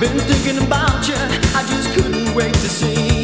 Been thinking about you, I just couldn't wait to see